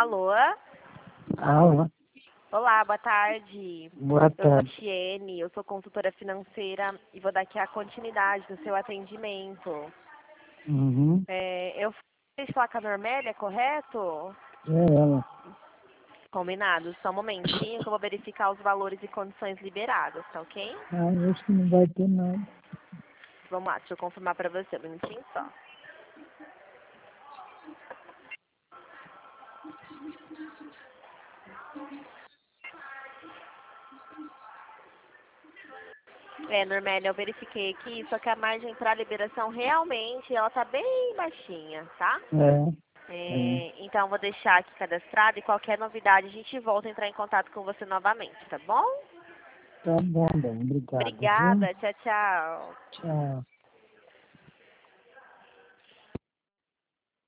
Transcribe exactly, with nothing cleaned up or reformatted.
Alô? Alô? Olá, boa tarde. Boa Eu sou a tarde. Tiene, eu sou consultora financeira e vou dar aqui a continuidade do seu atendimento. Uhum. É, eu fiz falar com a Normélia, correto? É ela. Combinado. Só um momentinho que eu vou verificar os valores e condições liberadas, tá ok? Ah, eu acho que não vai ter nada. Vamos lá, deixa eu confirmar pra você, um minutinho só. É, Normélia, eu verifiquei aqui, só que a margem para liberação realmente ela tá bem baixinha, tá? É, é. É, então, vou deixar aqui cadastrado e qualquer novidade a gente volta a entrar em contato com você novamente, tá bom? Tá bom, bem. Obrigado, viu? Obrigada, tchau, tchau. Tchau.